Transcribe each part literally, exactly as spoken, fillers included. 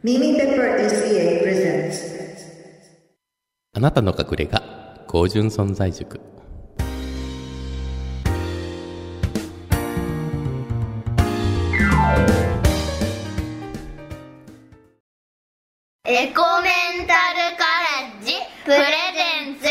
ミミペッパー エスイーエー presents あなたの隠れ家高純存在塾。 エコメンタルカレッジプレゼンツ。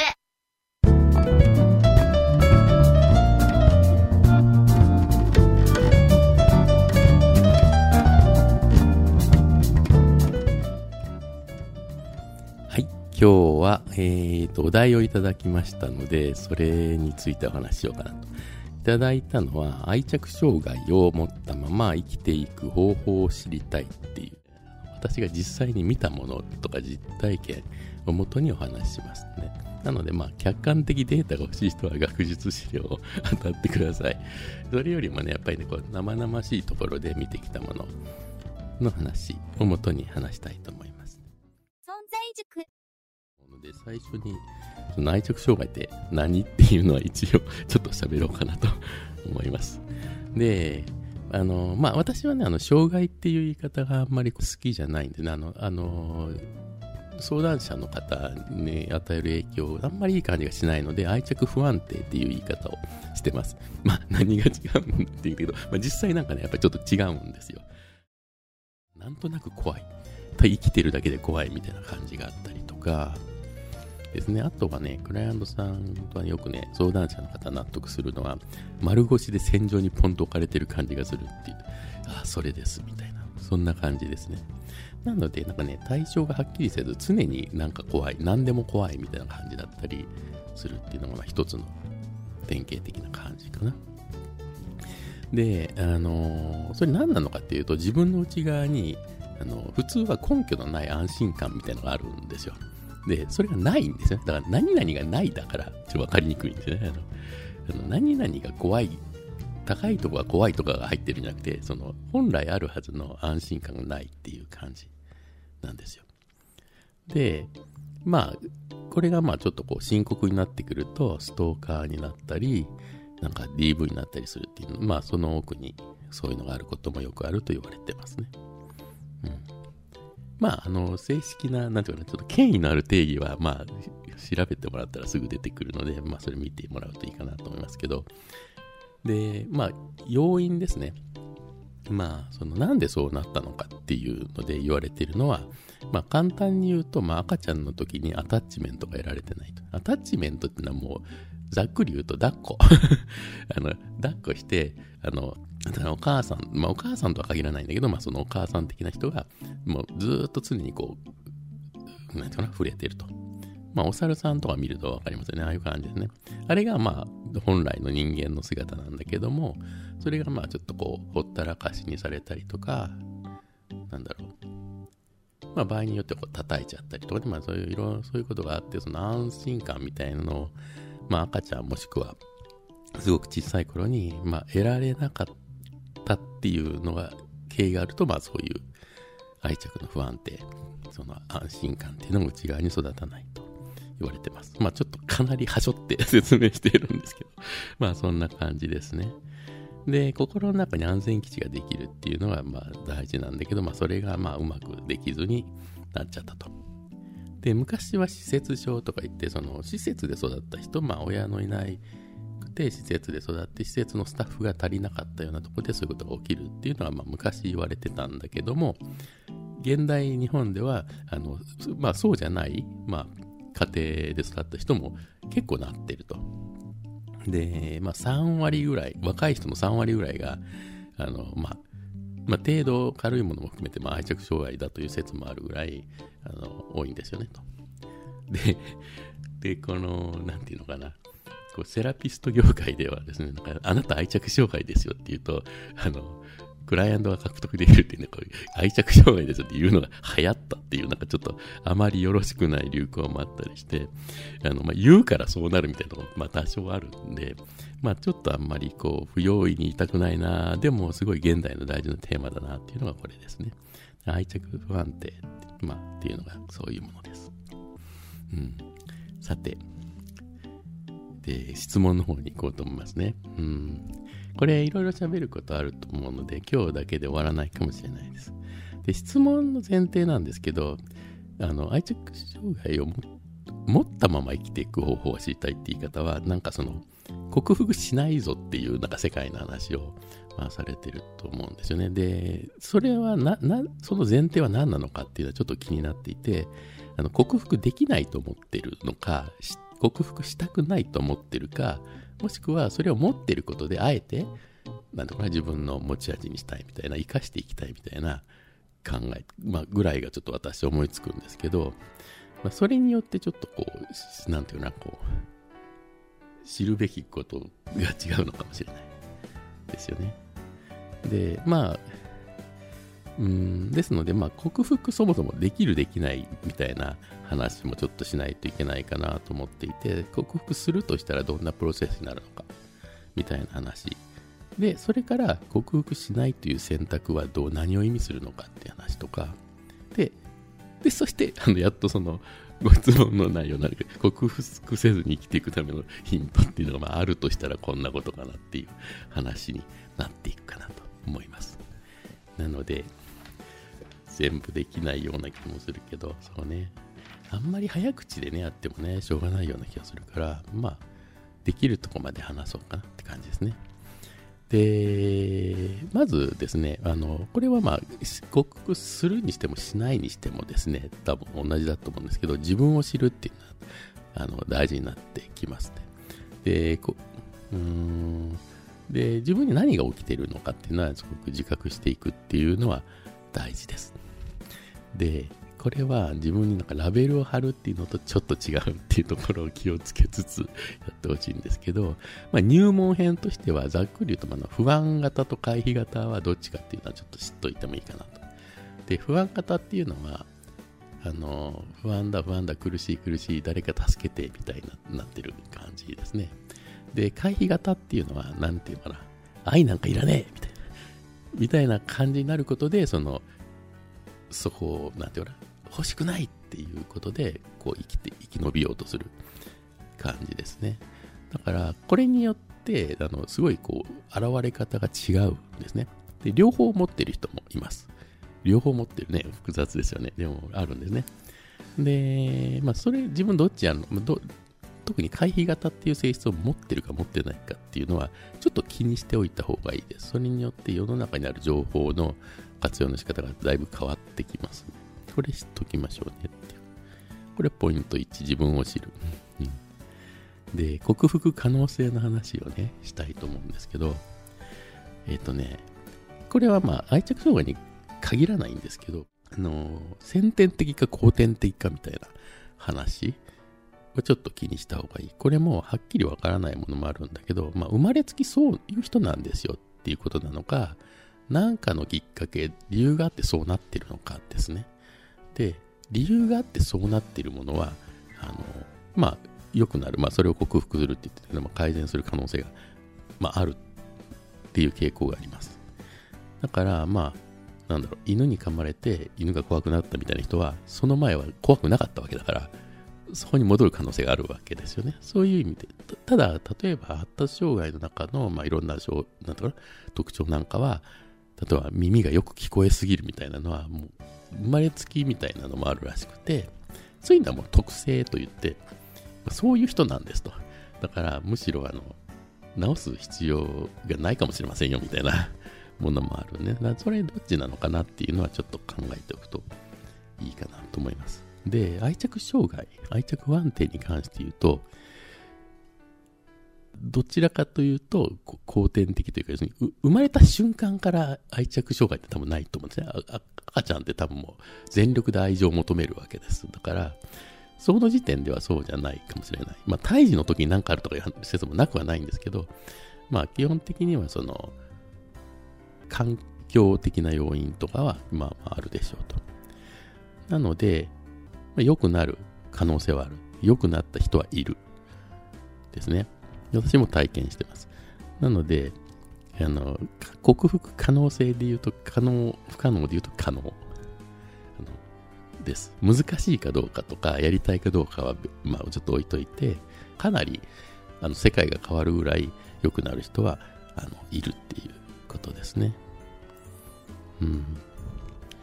はい、今日は、えーと、お題をいただきましたので、それについてお話ししようかなと。いただいたのは、愛着障害を持ったまま生きていく方法を知りたいっていう、私が実際に見たものとか実体験をもとにお話ししますね。なので、まあ、客観的データが欲しい人は学術資料を当たってください。それよりもね、やっぱりね、こう生々しいところで見てきたものの話をもとに話したいと思います。 存在塾。 で、最初にその愛着障害って何っていうのは一応ちょっと喋ろうかなと思います。で、あのまあ私はね、あの障害っていう言い方があんまり好きじゃないんでね、あのあの相談者の方に与える影響あんまりいい感じがしないので、愛着不安定っていう言い方をしてます。まあ何が違うんっていうけど、まあ、実際なんかねやっぱりちょっと違うんですよ。なんとなく怖い、生きてるだけで怖いみたいな感じがあったりとかですね。あとはね、クライアントさんとはよくね、相談者の方納得するのは、丸腰で戦場にポンと置かれてる感じがするっていう、ああ、それですみたいな、そんな感じですね。なので、なんかね、対象がはっきりせず、常になんか怖い、何でも怖いみたいな感じだったりするっていうのが、まあ一つの典型的な感じかな。で、あのー、それ何なのかっていうと、自分の内側に、あの、普通は根拠のない安心感みたいなのがあるんですよ。で、それがないんですよ。だから何々がないだから、ちょっと分かりにくいんですよね。あの、あの何々が怖い、高いとこが怖いとかが入ってるんじゃなくて、その本来あるはずの安心感がないっていう感じなんですよ。で、まあ、これがまあちょっとこう深刻になってくると、ストーカーになったり、なんか ディーブイ になったりするっていう、まあその奥にそういうのがあることもよくあると言われてますね。うん。まあ、あの、正式な、なんていうかな、ちょっと権威のある定義は、まあ、調べてもらったらすぐ出てくるので、まあ、それ見てもらうといいかなと思いますけど、で、まあ、要因ですね。まあ、その、なんでそうなったのかっていうので言われているのは、まあ、簡単に言うと、まあ、赤ちゃんの時にアタッチメントが得られてないと。アタッチメントっていうのはもう、ざっくり言うと抱っこ。あの、抱っこして、あの、お母さん、まあお母さんとは限らないんだけど、まあそのお母さん的な人が、もうずーっと常にこう、なんていうかな、触れてると。まあお猿さんとか見るとわかりますよね。ああいう感じですね。あれがまあ本来の人間の姿なんだけども、それがまあちょっとこう、ほったらかしにされたりとか、なんだろう。まあ場合によってこう叩いちゃったりとかで、まあそういういろ、そういうことがあって、その安心感みたいなのを、まあ赤ちゃんもしくは、すごく小さい頃に、まあ得られなかったっていうのが経緯があると、まあそういう愛着の不安定、その安心感っていうのも内側に育たないと言われてます。まあちょっとかなりはしょって説明しているんですけど、まあそんな感じですね。で、心の中に安全基地ができるっていうのがまあ大事なんだけど、まあそれがまあうまくできずになっちゃったと。で、昔は施設長とか言って、その施設で育った人、まあ親のいないで施設で育って施設のスタッフが足りなかったようなところでそういうことが起きるっていうのはまあ昔言われてたんだけども、現代日本ではあの、まあ、そうじゃない、まあ、家庭で育った人も結構なってると。で、まあ、さんわりぐらい、若い人のさんわりぐらいがあの、まあまあ、程度軽いものも含めて、まあ、愛着障害だという説もあるぐらいあの多いんですよねと。で、でこのなんていうのかな、こうセラピスト業界ではですね、なんかあなた愛着障害ですよって言うと、あの、クライアントが獲得できるっていうね、こういう愛着障害ですよっていうのが流行ったっていう、なんかちょっとあまりよろしくない流行もあったりして、あの、まあ、言うからそうなるみたいなのも、まあ、多少あるんで、まあ、ちょっとあんまりこう、不用意に言いたくないな、でもすごい現代の大事なテーマだなっていうのがこれですね。愛着不安定って、まあ、っていうのがそういうものです。うん。さて、で、質問の方に行こうと思いますね。うん。これいろいろ喋ることあると思うので、今日だけで終わらないかもしれないです。 で、質問の前提なんですけど、あの愛着障害を持ったまま生きていく方法を知りたいって言い方は、なんかその克服しないぞっていうなんか世界の話を、まあ、されてると思うんですよね。で、それはな、な、その前提は何なのかっていうのはちょっと気になっていて、あの克服できないと思ってるのか、克服したくないと思ってるか、もしくはそれを持ってることであえてなんとか自分の持ち味にしたいみたいな、生かしていきたいみたいな考え、まあ、ぐらいがちょっと私思いつくんですけど、まあ、それによってちょっとこうなんていうなこう知るべきことが違うのかもしれないですよね。で、まあうんですので、まあ、克服そもそもできるできないみたいな話もちょっとしないといけないかなと思っていて、克服するとしたらどんなプロセスになるのかみたいな話で、それから克服しないという選択はどう何を意味するのかっていう話とかで、でそしてあのやっとそのご質問の内容になるけど、克服せずに生きていくためのヒントっていうのがまああるとしたらこんなことかなっていう話になっていくかなと思います。なので全部できないような気もするけど、そうね、あんまり早口でねやってもねしょうがないような気がするから、まあできるとこまで話そうかなって感じですね。で、まずですね、あのこれはまあ克服するにしてもしないにしてもですね、多分同じだと思うんですけど、自分を知るっていうのはあの大事になってきますね。で、こうーんで自分に何が起きているのかっていうのはすごく自覚していくっていうのは大事です。で、これは自分になんかラベルを貼るっていうのとちょっと違うっていうところを気をつけつつやってほしいんですけど、まあ、入門編としてはざっくり言うと、まあ、不安型と回避型はどっちかっていうのはちょっと知っといてもいいかなと。で、不安型っていうのはあの不安だ不安だ苦しい苦しい誰か助けてみたいななってる感じですね。で、回避型っていうのはなんていうかな、愛なんかいらねえみたいなみたいな感じになることで、そのそこをなんていうかな、欲しくないっていうことでこう生きて生き延びようとする感じですね。だからこれによってあのすごいこう現れ方が違うんですね。で、両方持ってる人もいます。両方持ってるね、複雑ですよね。でもあるんですね。で、まあそれ自分どっちやるの、ど特に回避型っていう性質を持ってるか持ってないかっていうのはちょっと気にしておいた方がいいです。それによって世の中にある情報の活用の仕方がだいぶ変わってきます。これ知っときましょうねっていう。これポイントいち、自分を知る。うん、で、克服可能性の話をね、したいと思うんですけど、えっとね、これはまあ愛着障害に限らないんですけど、あの、先天的か後天的かみたいな話をちょっと気にした方がいい。これもはっきりわからないものもあるんだけど、まあ生まれつきそういう人なんですよっていうことなのか、何かのきっかけ、理由があってそうなってるのかですね。で、理由があってそうなっているものは、あの、まあ、良くなる、まあ、それを克服するって言って、まあ、改善する可能性が、まあ、あるっていう傾向があります。だから、まあ、なんだろう、犬に噛まれて、犬が怖くなったみたいな人は、その前は怖くなかったわけだから、そこに戻る可能性があるわけですよね。そういう意味で、ただ、例えば発達障害の中の、まあ、いろんななんとか特徴なんかは、例えば耳がよく聞こえすぎるみたいなのは、もう生まれつきみたいなのもあるらしくて、そういうのはもう特性といって、そういう人なんですと。だからむしろあの直す必要がないかもしれませんよみたいなものもあるね。だからそれどっちなのかなっていうのはちょっと考えておくといいかなと思います。で、愛着障害、愛着不安定に関して言うと、どちらかというと後天的というか、要するに生まれた瞬間から愛着障害って多分ないと思うんですね。赤ちゃんって多分もう全力で愛情を求めるわけです。だからその時点ではそうじゃないかもしれない。まあ胎児の時に何かあるとかいう説もなくはないんですけど、まあ基本的にはその環境的な要因とかはまあまああるでしょうと。なので、まあ、良くなる可能性はある。良くなった人はいるですね。私も体験してます。なので、あの克服可能性で言うと可能、不可能で言うと可能あのです。難しいかどうかとかやりたいかどうかは、まあ、ちょっと置いといて、かなりあの世界が変わるぐらい良くなる人はあのいるっていうことですね。うん。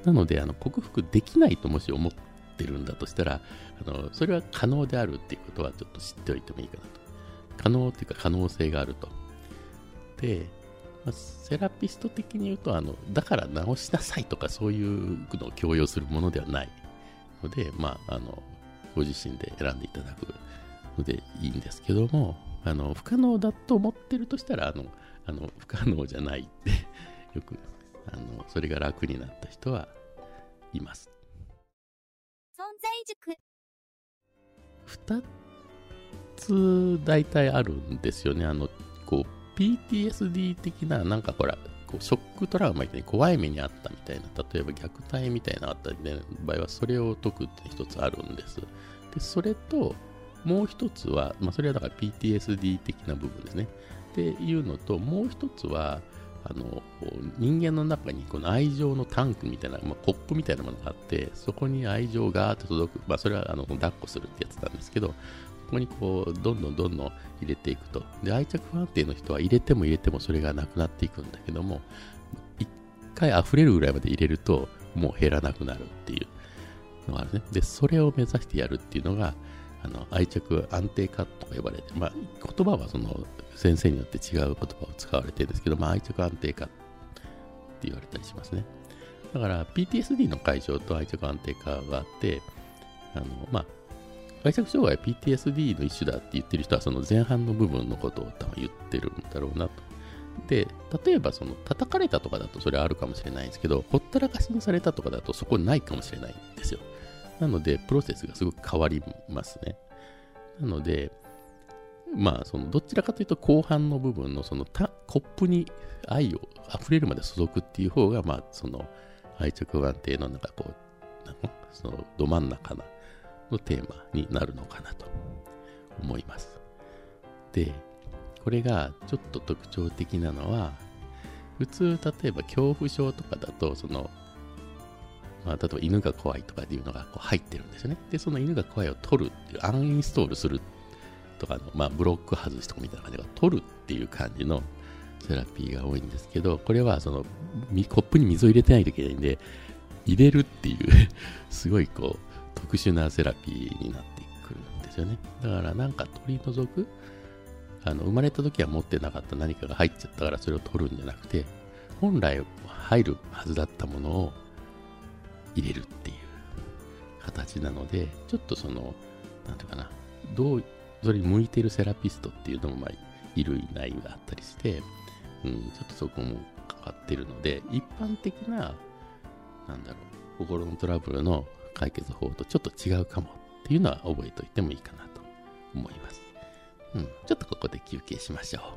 なのであの克服できないともし思ってるんだとしたら、あのそれは可能であるっていうことはちょっと知っておいてもいいかなと。可能っていうか可能性があると。で、まあ、セラピスト的に言うとあのだから直しなさいとかそういうのを強要するものではないので、まあ、あのご自身で選んでいただくのでいいんですけども、あの不可能だと思ってるとしたらあのあの不可能じゃないってよくあのそれが楽になった人はいます。 存在塾ふたつ大体あるんですよね。あのこう ピーティーエスディー 的ななんかほらこうショックトラウマみたいに怖い目にあったみたいな、例えば虐待みたいなのあったりの場合はそれを解くって一つあるんです。でそれともう一つは、まあ、それはだから ピーティーエスディー 的な部分ですね。っていうのと、もう一つはあの人間の中にこの愛情のタンクみたいな、まあ、コップみたいなものがあって、そこに愛情がーっと届く、まあ、それはあの抱っこするってやつなんですけど、そこにこうどんどんどんどん入れていくと。で愛着不安定の人は入れても入れてもそれがなくなっていくんだけども、一回溢れるぐらいまで入れるともう減らなくなるっていうのがあるね。でそれを目指してやるっていうのがあの愛着安定化とか呼ばれて、まあ、言葉はその先生によって違う言葉を使われてるんですけど、まあ、愛着安定化って言われたりしますね。だから ピーティーエスディー の解消と愛着安定化があって、あのまあ愛着障害は ピーティーエスディー の一種だって言ってる人はその前半の部分のことを多分言ってるんだろうなと。で例えばその叩かれたとかだとそれはあるかもしれないんですけど、ほったらかしにされたとかだとそこないかもしれないんですよ。なのでプロセスがすごく変わりますね。なのでまあそのどちらかというと後半の部分のそのたコップに愛を溢れるまで注ぐっていう方が、まあその愛着不安定のなんかこうそのど真ん中なのテーマになるのかなと思います。でこれがちょっと特徴的なのは、普通例えば恐怖症とかだとそのまあ、例えば犬が怖いとかっていうのがこう入ってるんですよね。で、その犬が怖いを取るっていう、アンインストールするとかの、まあ、ブロック外しとかみたいな感じが取るっていう感じのセラピーが多いんですけど、これはそのコップに水を入れてないといけないんで、入れるっていうすごいこう特殊なセラピーになってくるんですよね。だからなんか取り除く、あの生まれた時は持ってなかった何かが入っちゃったからそれを取るんじゃなくて、本来入るはずだったものを入れるっていう形なので、ちょっとそのなんていうかな、どうそれに向いているセラピストっていうのもまあいるいないがあったりして、うん、ちょっとそこも変わってるので、一般的ななんだろう心のトラブルの解決法とちょっと違うかもっていうのは覚えておいてもいいかなと思います。うん、ちょっとここで休憩しましょう。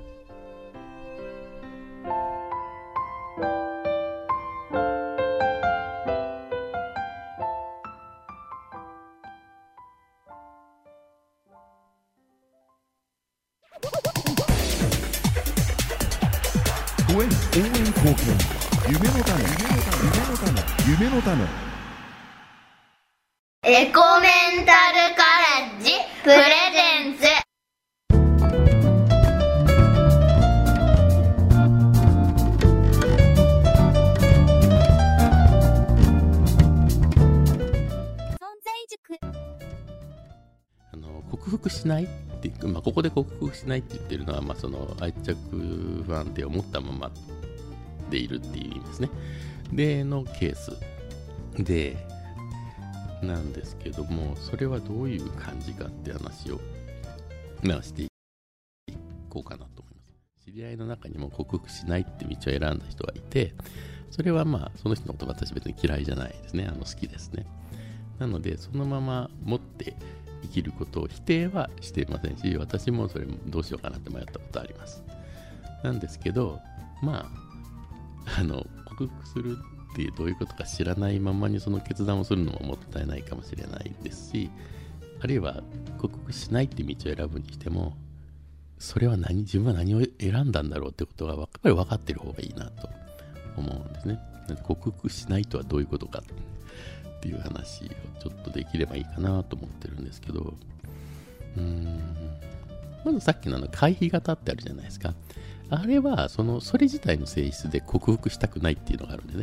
応援貢献、夢のため、夢のため、夢のため。 エコメンタルカレッジプレゼンツ。 存在塾。 あの克服しないって、まあ、ここで克服しないって言ってるのは、まあ、その愛着不安定を持ったままでいるっていう意味ですね。でのケースでなんですけども、それはどういう感じかって話を、まあ、していこうかなと思います。知り合いの中にも克服しないって道を選んだ人がいて、それはまあその人のことは私別に嫌いじゃないですね。あの好きですね。なのでそのまま持って生きることを否定はしていませんし、私もそれどうしようかなって迷ったことあります。なんですけど、まああの克服するってどういうことか知らないままにその決断をするのももったいないかもしれないですし、あるいは克服しないっていう道を選ぶにしても、それは何自分は何を選んだんだろうってことがやっぱり分かっている方がいいなと思うんですね。克服しないとはどういうことかっていう話をちょっとできればいいかなと思ってるんですけど、うーんまずさっきのあの回避型ってあるじゃないですか。あれはそのそれ自体の性質で克服したくないっていうのがあるんでね。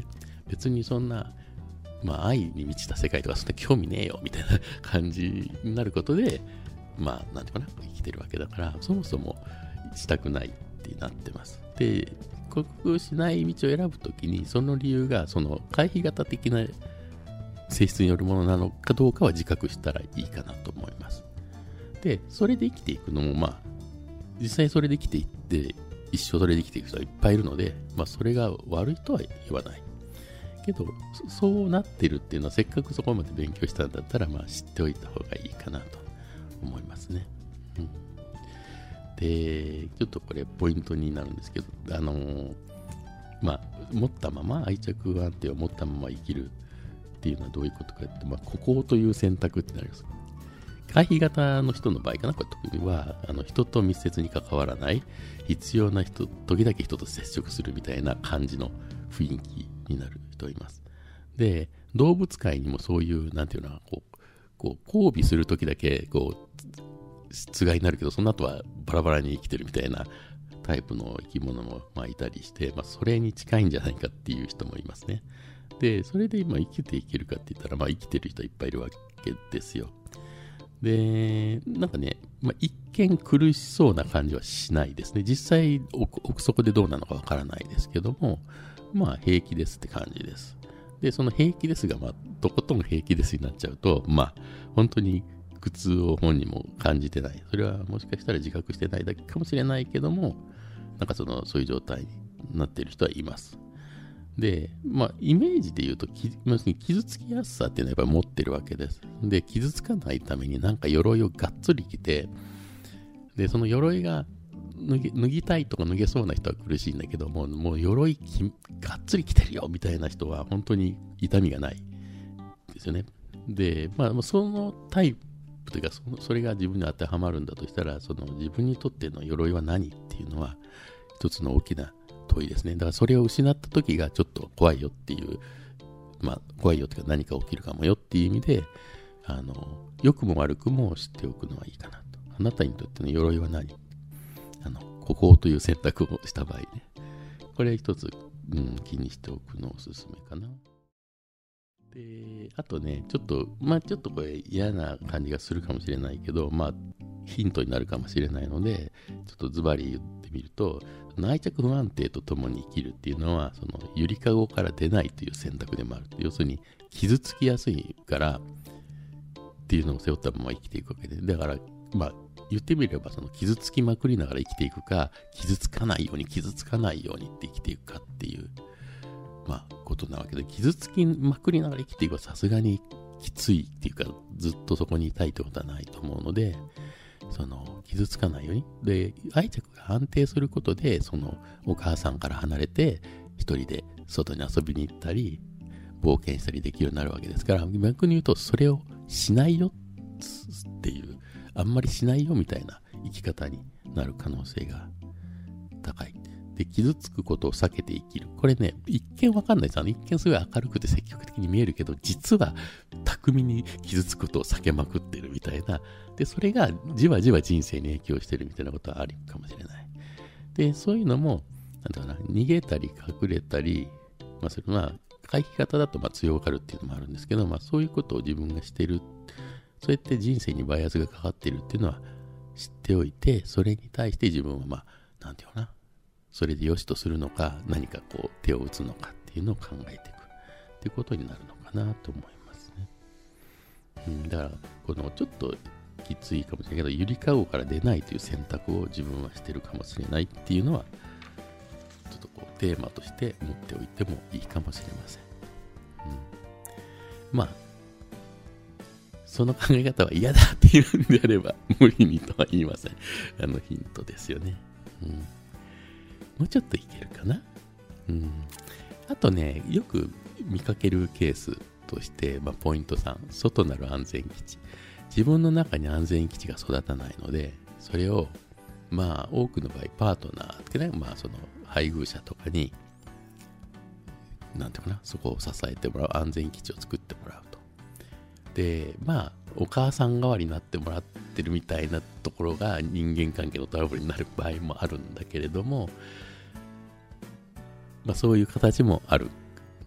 別にそんな、まあ、愛に満ちた世界とかそんな興味ねえよみたいな感じになることで、まあ、なんていうかな、生きてるわけだから、そもそもしたくないってなってます。で、克服しない道を選ぶときに、その理由が、その回避型的な性質によるものなのかどうかは自覚したらいいかなと思います。で、それで生きていくのも、まあ、実際それで生きていって、一生それで生きていく人はいっぱいいるので、まあ、それが悪いとは言わない。けど、そうなってるっていうのは、せっかくそこまで勉強したんだったら、まあ、知っておいた方がいいかなと思いますね。うん、で、ちょっとこれポイントになるんですけど、あのー、まあ、持ったまま、愛着安定を持ったまま生きるっていうのはどういうことかって、まあ、孤高という選択ってなります。回避型の人の場合かな、これ特には、あの人と密接に関わらない、必要な人、時々人と接触するみたいな感じの雰囲気になる人います。で、動物界にもそういう、なんていうのかな、こう、こう交尾するときだけ、こう、つがいになるけど、その後はバラバラに生きてるみたいなタイプの生き物もまあいたりして、まあ、それに近いんじゃないかっていう人もいますね。で、それで今生きていけるかって言ったら、まあ生きてる人いっぱいいるわけですよ。で、なんかね、まあ、一見苦しそうな感じはしないですね。実際、奥底でどうなのかわからないですけども、まあ平気ですって感じです。で、その平気ですが、まあ、とことん平気ですになっちゃうと、まあ、本当に苦痛を本人も感じてない。それはもしかしたら自覚してないだけかもしれないけども、なんかその、そういう状態になっている人はいます。で、まあ、イメージで言うと、傷つきやすさっていうのはやっぱり持ってるわけです。で、傷つかないためになんか鎧をがっつり着て、で、その鎧が脱ぎ、脱ぎたいとか脱げそうな人は苦しいんだけども、もう鎧きがっつり着てるよみたいな人は本当に痛みがないですよね。で、まあ、そのタイプというか、その、それが自分に当てはまるんだとしたら、その自分にとっての鎧は何っていうのは、一つの大きな問いですね。だからそれを失った時がちょっと怖いよっていう、まあ怖いよっていうか何か起きるかもよっていう意味で、あの、良くも悪くも知っておくのはいいかなと。あなたにとっての鎧は何？あの、ここという選択をした場合ね。これ一つ、うん、気にしておくのおすすめかな。で、あとね、ちょっと、まあちょっとこれ嫌な感じがするかもしれないけど、まあヒントになるかもしれないので、ちょっとズバリ言ってみると、愛着不安定とともに生きるっていうのは、そのゆりかごから出ないという選択でもある。要するに、傷つきやすいからっていうのを背負ったまま生きていくわけで、だから、まあ、言ってみれば、その傷つきまくりながら生きていくか、傷つかないように、傷つかないようにって生きていくかっていう、まあ、ことなわけで、傷つきまくりながら生きていくはさすがにきついっていうか、ずっとそこにいたいってことはないと思うので、その傷つかないように。で、愛着が安定することで、そのお母さんから離れて、一人で外に遊びに行ったり、冒険したりできるようになるわけですから、逆に言うと、それをしないよっていう、あんまりしないよみたいな生き方になる可能性が高い。で、傷つくことを避けて生きる。これね、一見わかんないです。あの、一見すごい明るくて積極的に見えるけど、実は巧みに傷つくことを避けまくってるみたいな。で、それがじわじわ人生に影響してるみたいなことはあるかもしれない。で、そういうのも、なんだろうな、逃げたり隠れたり、まあ、それは、回避型だとまあ強がるっていうのもあるんですけど、まあ、そういうことを自分がしてる。そうやって人生にバイアスがかかってるっていうのは知っておいて、それに対して自分はまあ、なんていうかな、それで良しとするのか、何かこう手を打つのかっていうのを考えていくっていうことになるのかなと思いますね。うん、だから、このちょっときついかもしれないけど、ゆりかごから出ないという選択を自分はしてるかもしれないっていうのは、ちょっとこうテーマとして持っておいてもいいかもしれません。うん、まあ、その考え方は嫌だっていうんであれば、無理にとは言いません。あのヒントですよね。うん、もうちょっといけるかな。うん、あとね、よく見かけるケースとして、まあ、ポイントさん、外なる安全基地。自分の中に安全基地が育たないので、それを、まあ、多くの場合、パートナーってね、まあ、その配偶者とかに、なんていうかな、そこを支えてもらう、安全基地を作ってもらうと。で、まあ、お母さん代わりになってもらってるみたいなところが人間関係のトラブルになる場合もあるんだけれども、まあ、そういう形もあるかなと。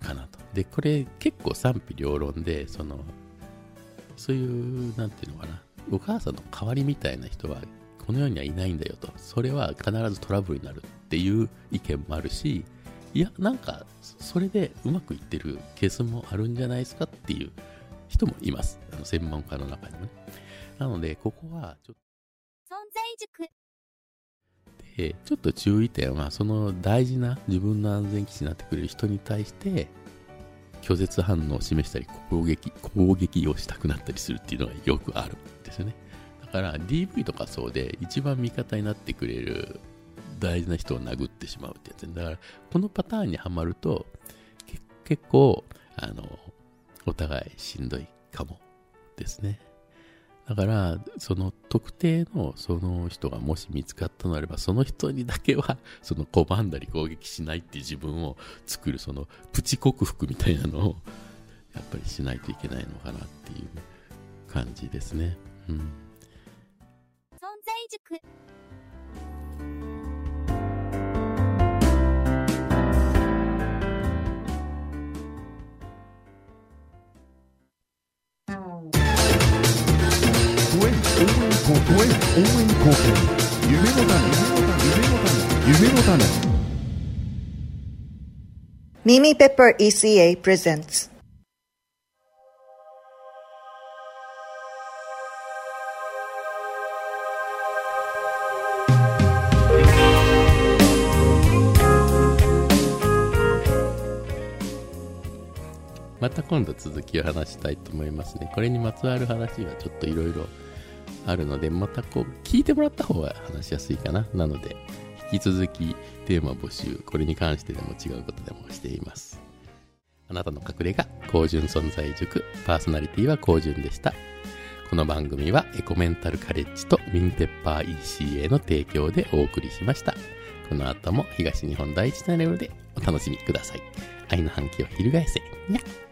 でこれ結構賛否両論で、そのそういうなんていうのかな、お母さんの代わりみたいな人はこの世にはいないんだよと、それは必ずトラブルになるっていう意見もあるし、いやなんかそれでうまくいってるケースもあるんじゃないですかっていう人もいます、あの専門家の中にもね。なのでここはちょっ存在塾。 とでちょっと注意点は、その大事な自分の安全基地になってくれる人に対して拒絶反応を示したり攻撃攻撃をしたくなったりするっていうのがよくあるんですよね。だから ディーブイ とかそうで一番味方になってくれる大事な人を殴ってしまうってやつ、ね、だからこのパターンにはまると結構あのお互いしんどいかもですね。だからその特定のその人がもし見つかったのであれば、その人にだけはその拒んだり攻撃しないっていう自分を作る、そのプチ克服みたいなのをやっぱりしないといけないのかなっていう感じですね。うん、 存在塾。 応援貢献、夢の種、夢の種、夢の種。 Mimi Pepper イーシーエー presents. また今度続きを話したいと思いますね。これにまつわる話はちょっといろいろあるので、またこう聞いてもらった方が話しやすいかな。なので引き続きテーマ募集、これに関してでも違うことでもしています。あなたの隠れ家高純存在塾、パーソナリティは高純でした。この番組はエコメンタルカレッジとミニペッパー イーシーエー の提供でお送りしました。この後も東日本第一チャンネルでお楽しみください。愛の反響を翻せにゃっ。